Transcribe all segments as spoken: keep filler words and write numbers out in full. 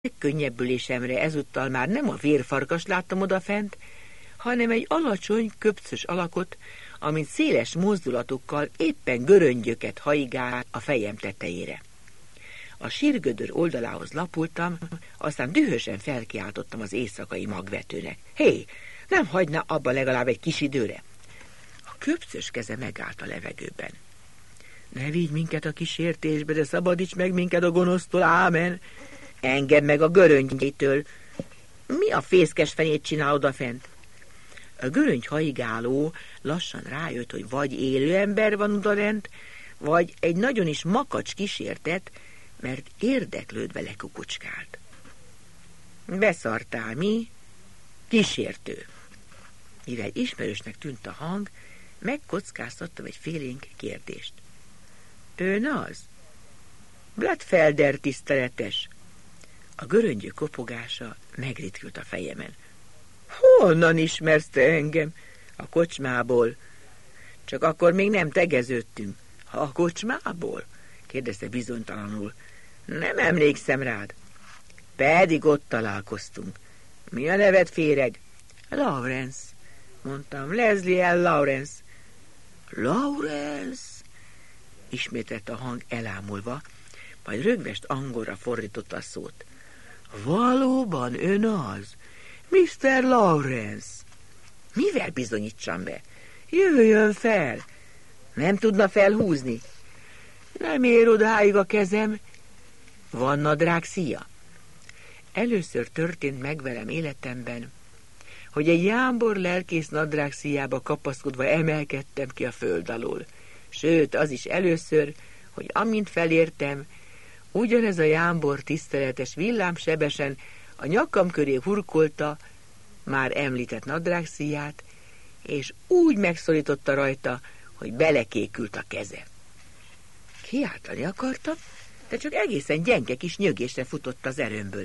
Megkönnyebbülésemre ezúttal már nem a vérfarkas láttam odafent, hanem egy alacsony, köpcös alakot, amint széles mozdulatokkal éppen göröngyöket haigál a fejem tetejére. A sírgödör oldalához lapultam, aztán dühösen felkiáltottam az éjszakai magvetőnek. Hé, nem hagyna abba legalább egy kis időre? A köpcös keze megállt a levegőben. Ne vigy minket a kísértésbe, de szabadíts meg minket a gonosztól, ámen! Engem meg a göröngyétől. Mi a fészkes fenét csinál odafent? A göröngy haigáló lassan rájött, hogy vagy élő ember van odalent, vagy egy nagyon is makacs kísértet, mert érdeklődve lekukucskált. Beszartál, mi? Kísértő. Mivel ismerősnek tűnt a hang, megkockáztattam egy félénk kérdést. Ön az? Blattfelder tiszteletes. A göröngyő kopogása megritkült a fejemen. Honnan ismersz te engem? A kocsmából. Csak akkor még nem tegeződtünk. A kocsmából? Kérdezte bizonytalanul. Nem emlékszem rád. Pedig ott találkoztunk. Mi a neved, féreg? Lawrence, mondtam. Leslie L. Lawrence. Lawrence? Ismételt a hang elámulva, majd rögvest angolra fordította a szót. Valóban ön az? miszter Lawrence. Mivel bizonyítsam be? Jöjjön fel. Nem tudna felhúzni? Nem ér odáig a kezem. Van nadrág szíja? Először történt meg velem életemben, hogy egy jámbor lelkész nadrág szíjába kapaszkodva emelkedtem ki a föld alól. Sőt, az is először, hogy amint felértem, ugyanez a jámbor tiszteletes villámsebesen a nyakam köré hurkolta már említett nadrágszíját, és úgy megszorította rajta, hogy belekékült a keze. Kiáltani akartam, de csak egészen gyenge kis nyögésre futott az erőmből.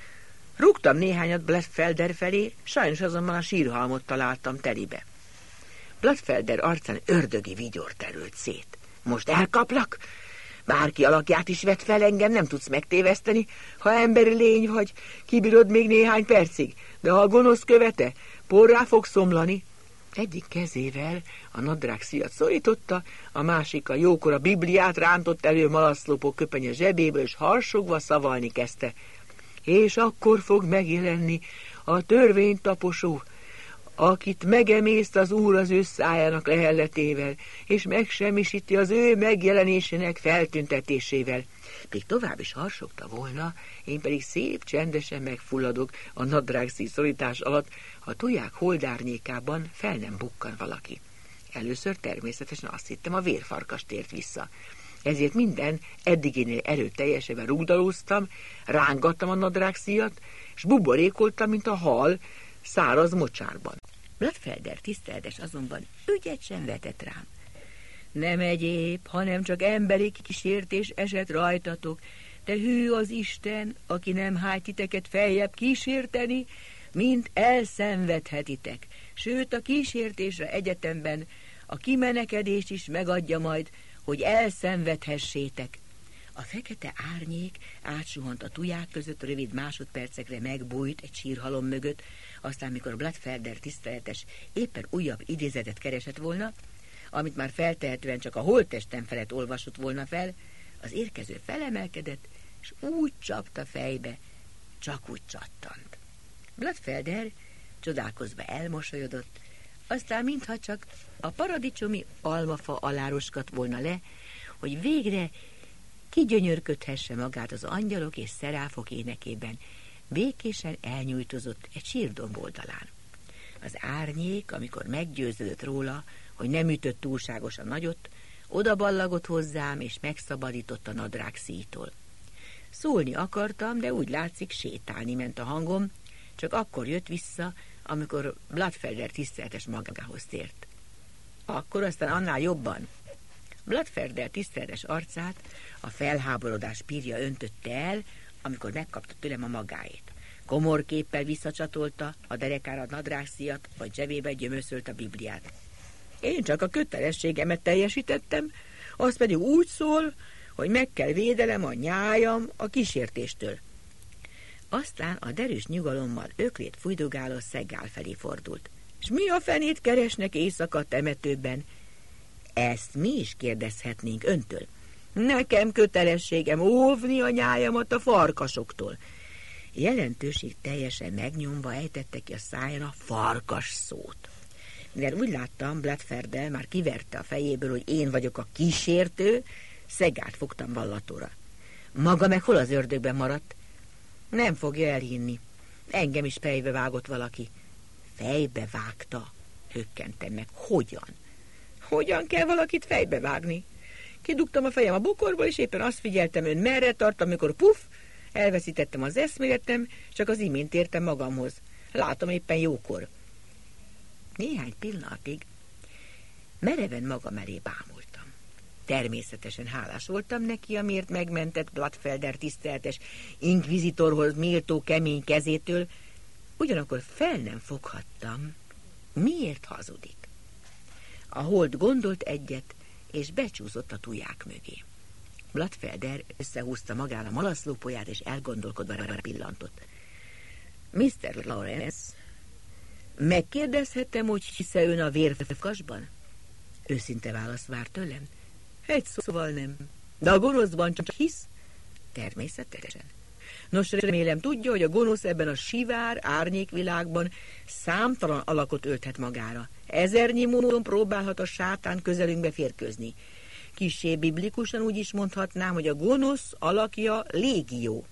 Rúgtam néhányat Blattfelder felé, sajnos azonban a sírhalmot találtam telibe. Blattfelder arcán ördögi vigyor terült szét. Most elkaplak? Bárki alakját is vett fel, engem nem tudsz megtéveszteni, ha emberi lény vagy, kibírod még néhány percig, de ha a gonosz követe, porrá fog szomlani. Egyik kezével a nadrág szíjat szorította, a másik a jókora Bibliát rántott elő malaszlopó köpenye zsebéből, és harsogva szavalni kezdte. És akkor fog megjelenni a törvénytaposó, akit megemészt az Úr az ő szájának lehelletével, és megsemmisíti az ő megjelenésének feltüntetésével. Még tovább is harsogta volna, én pedig szép csendesen megfulladok a nadrágszíj szorítás alatt, a tuják holdárnyékában fel nem bukkan valaki. Először természetesen azt hittem, a vérfarkas tért vissza. Ezért minden eddiginél erőteljesebben rúgdalóztam, rángattam a nadrágszíjat, és buborékoltam, mint a hal száraz mocsárban. Blattfelder tiszteletes azonban ügyet sem vetett rám. Nem egyéb, hanem csak emberi kísértés esett rajtatok, de hű az Isten, aki nem hágy titeket feljebb kísérteni, mint elszenvedhetitek. Sőt, a kísértésre egyetemben a kimenekedést is megadja majd, hogy elszenvedhessétek. A fekete árnyék átsuhant a tuják között, rövid másodpercekre megbújt egy sírhalom mögött, aztán mikor Blattfelder tiszteletes éppen újabb idézetet keresett volna, amit már feltehetően csak a holttestem felett olvasott volna fel, az érkező felemelkedett, és úgy csapta fejbe, csak úgy csattant. Blattfelder csodálkozva elmosolyodott, aztán mintha csak a paradicsomi almafa alá roskadt volna le, hogy végre kigyönyörködhesse magát az angyalok és szeráfok énekében, békésen elnyújtozott egy sírdomb oldalán. Az árnyék, amikor meggyőződött róla, hogy nem ütött túlságosan nagyot, odaballagott hozzám, és megszabadított a nadrágszíjtól. Szólni akartam, de úgy látszik, sétálni ment a hangom, csak akkor jött vissza, amikor Blattfelder tiszteletes magához tért. Akkor aztán annál jobban. Blattfelder tiszteletes arcát a felháborodás pírja öntötte el, amikor megkapta tőlem a magáét. Komorképpel visszacsatolta a derekára a nadrágszíjat, vagy zsebébe gyömöszölt a Bibliát. Én csak a kötelességemet teljesítettem, az pedig úgy szól, hogy meg kell védelem a nyájam a kísértéstől. Aztán a derűs nyugalommal öklét fújdogáló Szeggál felé fordult. S mi a fenét keresnek éjszaka temetőben? Ezt mi is kérdezhetnénk öntől. Nekem kötelességem óvni a nyájamat a farkasoktól. Jelentőség teljesen megnyomva ejtette ki a száján a farkas szót. Mivel úgy láttam, Bladferdel már kiverte a fejéből, hogy én vagyok a kísértő, Szeggált fogtam vallatóra. Maga meg hol az ördögben maradt? Nem fogja elhinni. Engem is fejbe vágott valaki. Fejbe vágta? Hökkentem meg. Hogyan? Hogyan kell valakit fejbe vágni? Kidugtam a fejem a bokorból, és éppen azt figyeltem, ön merre tart, amikor puff, elveszítettem az eszméletem, csak az imént értem magamhoz. Látom éppen jókor. Néhány pillanatig mereven magam elé bámultam. Természetesen hálás voltam neki, amiért megmentett Bladfelder tiszteletes inkvizitorhoz méltó kemény kezétől, ugyanakkor fel nem foghattam, miért hazudik. A hold gondolt egyet, és becsúszott a tuják mögé. Bladfelder összehúzta magán a malaszlópóját, és elgondolkodva pillantott. miszter Lawrence, megkérdezhetem, hogy hisz-e ön a vérfarkasban? Őszinte választ vár tőlem. Egy szóval nem. De a gonoszban csak hisz? Természetesen. Nos, remélem tudja, hogy a gonosz ebben a sivár, árnyékvilágban számtalan alakot ölthet magára. Ezernyi módon próbálhat a sátán közelünkbe férkőzni. Kissé biblikusan úgy is mondhatnám, hogy a gonosz alakja légió.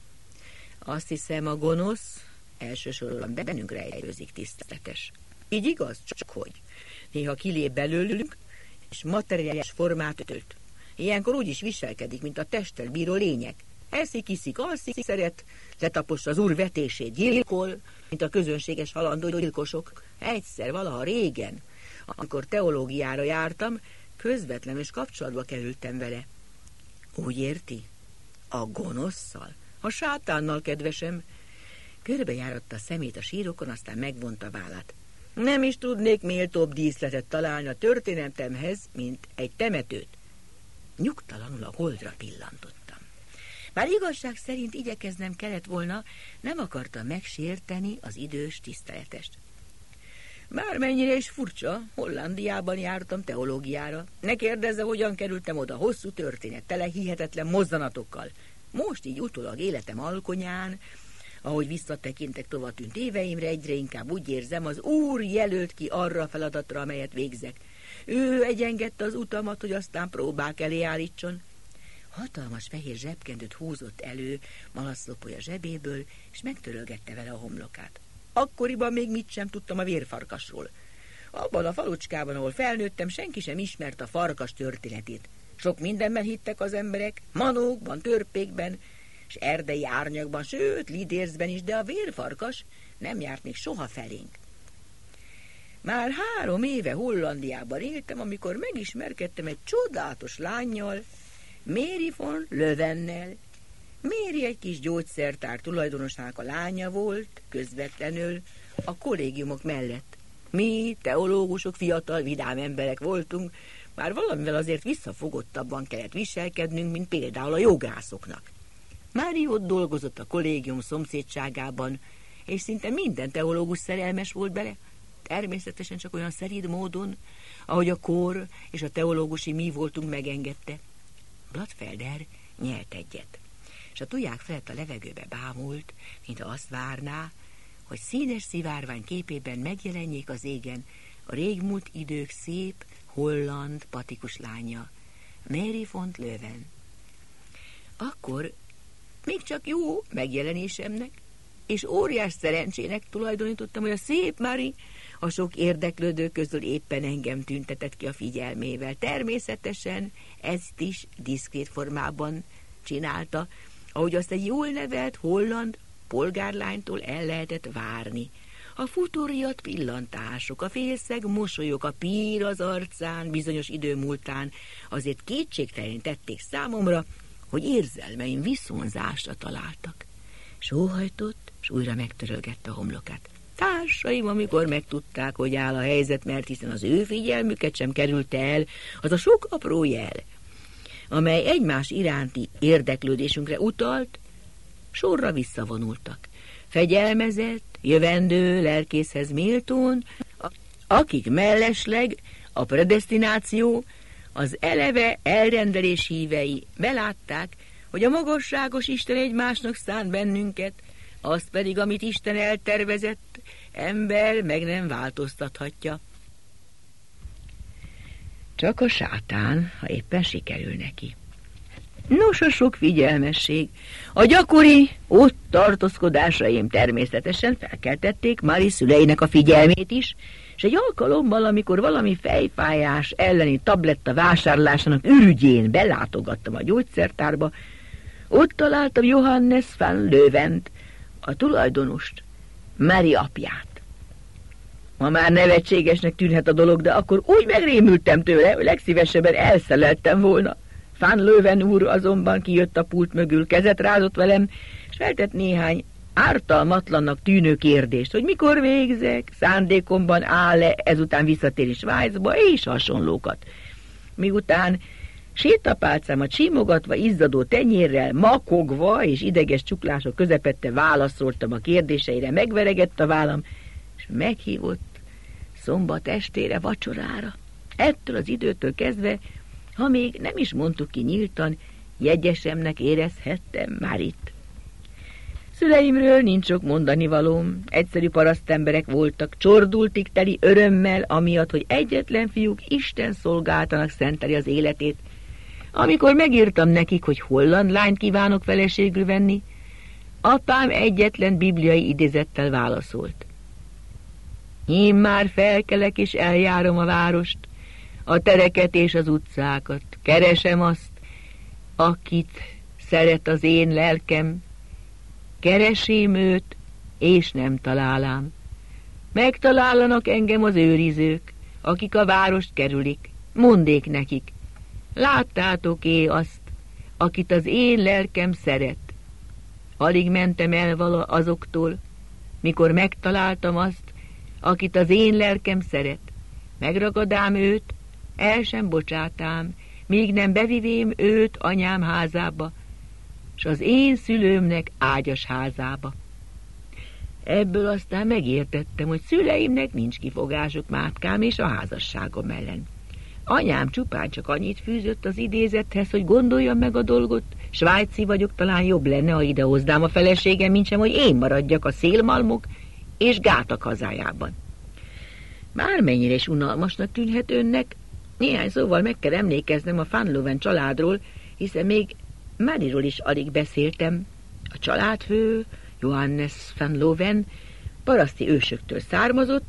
Azt hiszem, a gonosz elsősorban bennünk rejtőzik, tiszteletes. Így igaz? Csak hogy. Néha kilép belőlünk, és materiális formát ölt. Ilyenkor úgy is viselkedik, mint a testtel bíró lények. Eszik, iszik, alszik, szeret, letapossa az úr vetését, gyilkol, mint a közönséges halandó gyilkosok. Egyszer, valaha régen, amikor teológiára jártam, közvetlenül és kapcsolatba kerültem vele. Úgy érti? A gonosszal? A sátánnal, kedvesem. Körbejáratta a szemét a sírokon, aztán megvonta vállát. Nem is tudnék méltóbb díszletet találni a történetemhez, mint egy temetőt. Nyugtalanul a holdra pillantottam. Bár igazság szerint igyekeznem kellett volna, nem akarta megsérteni az idős tiszteletest. Bármennyire is furcsa, Hollandiában jártam teológiára. Ne kérdezze, hogyan kerültem oda, hosszú történet, tele hihetetlen mozzanatokkal. Most így utólag életem alkonyán, ahogy visszatekintek tovatűnt éveimre, egyre inkább úgy érzem, az Úr jelölt ki arra a feladatra, amelyet végzek. Ő egyengedte az utamat, hogy aztán próbák elé állítson. Hatalmas fehér zsebkendőt húzott elő malaszlópolya zsebéből, és megtörölgette vele a homlokát. Akkoriban még mit sem tudtam a vérfarkasról. Abban a falucskában, ahol felnőttem, senki sem ismert a farkas történetét. Sok mindenben hittek az emberek, manókban, törpékben, és erdei árnyakban, sőt, lidérzben is, de a vérfarkas nem járt még soha felénk. Már három éve Hollandiában éltem, amikor megismerkedtem egy csodálatos lánnyal, Mary von Lövennel. Mary egy kis gyógyszertár tulajdonosának a lánya volt, közvetlenül a kollégiumok mellett. Mi, teológusok, fiatal, vidám emberek voltunk, már valamivel azért visszafogottabban kellett viselkednünk, mint például a jogászoknak. Mári ott dolgozott a kollégium szomszédságában, és szinte minden teológus szerelmes volt bele, természetesen csak olyan szerid módon, ahogy a kor és a teológusi mi voltunk megengedte. Bladfelder nyelt egyet, és a tuják felett a levegőbe bámult, mintha azt várná, hogy színes szivárvány képében megjelenjék az égen a régmúlt idők szép, holland, patikus lánya, Mary von Löwen. Akkor még csak jó megjelenésemnek, és óriás szerencsének tulajdonítottam, hogy a szép Mary a sok érdeklődő közül éppen engem tüntetett ki a figyelmével. Természetesen ezt is diszkrét formában csinálta, ahogy azt egy jól nevelt holland polgárlánytól el lehetett várni. A futóriadt pillantások, a félszeg mosolyok, a pír az arcán bizonyos idő múltán azért kétségtelenül tették számomra, hogy érzelmeim viszonzásra találtak. Sóhajtott, s újra megtörölgette a homlokát. Társaim, amikor megtudták, hogy áll a helyzet, mert hiszen az ő figyelmüket sem került el, az a sok apró jel, amely egymás iránti érdeklődésünkre utalt, sorra visszavonultak. Fegyelmezett, jövendő lelkészhez méltón, akik mellesleg a predesztináció, az eleve elrendelés hívei belátták, hogy a magasságos Isten egymásnak szánt bennünket, azt pedig, amit Isten eltervezett, ember meg nem változtathatja. Csak a sátán, ha éppen sikerül neki. Nos, a sok figyelmesség, a gyakori ott tartózkodásaim természetesen felkeltették Mari szüleinek a figyelmét is, és egy alkalommal, amikor valami fejfájás elleni tabletta vásárlásának ürügyén belátogattam a gyógyszertárba, ott találtam Johannes van Leuvent, a tulajdonost, Mari apját. Ma már nevetségesnek tűnhet a dolog, de akkor úgy megrémültem tőle, hogy legszívesebben elszeleltem volna. Van Leuven úr azonban kijött a pult mögül, kezet rázott velem, és feltett néhány ártalmatlannak tűnő kérdést, hogy mikor végzek, szándékomban áll-e ezután visszatérni Svájcba, és hasonlókat. Miután sétapálcámat simogatva, izzadó tenyérrel, makogva és ideges csuklások közepette válaszoltam a kérdéseire, megveregett a vállam, és meghívott szombat estére vacsorára. Ettől az időtől kezdve, ha még nem is mondtuk ki nyíltan, jegyesemnek érezhettem már itt. Szüleimről nincs sok mondanivalóm, egyszerű parasztemberek voltak, csordultig teli örömmel, amiatt, hogy egyetlen fiúk Isten szolgáltanak szenteli az életét. Amikor megírtam nekik, hogy holland lányt kívánok feleségül venni, apám egyetlen bibliai idézettel válaszolt. Én már felkelek és eljárom a várost, a tereket és az utcákat, keresem azt, akit szeret az én lelkem, keresém őt, és nem találám. Megtalálanak engem az őrizők, akik a várost kerülik. Mondék nekik, láttátok-é azt, akit az én lelkem szeret. Alig mentem el vala azoktól, mikor megtaláltam azt, akit az én lelkem szeret. Megragadám őt, el sem bocsátám, míg nem bevivém őt anyám házába, s az én szülőmnek ágyas házába. Ebből aztán megértettem, hogy szüleimnek nincs kifogásuk mátkám és a házasságom ellen. Anyám csupán csak annyit fűzött az idézethez, hogy gondoljam meg a dolgot, svájci vagyok, talán jobb lenne, ha idehoznám a feleségem, mintsem, hogy én maradjak a szélmalmok és gátak hazájában. Bármennyire is unalmasnak tűnhet önnek, néhány szóval meg kell emlékeznem a Van Leuven családról, hiszen még Mariról is alig beszéltem. A családfő, Johannes van Leuven, paraszti ősöktől származott,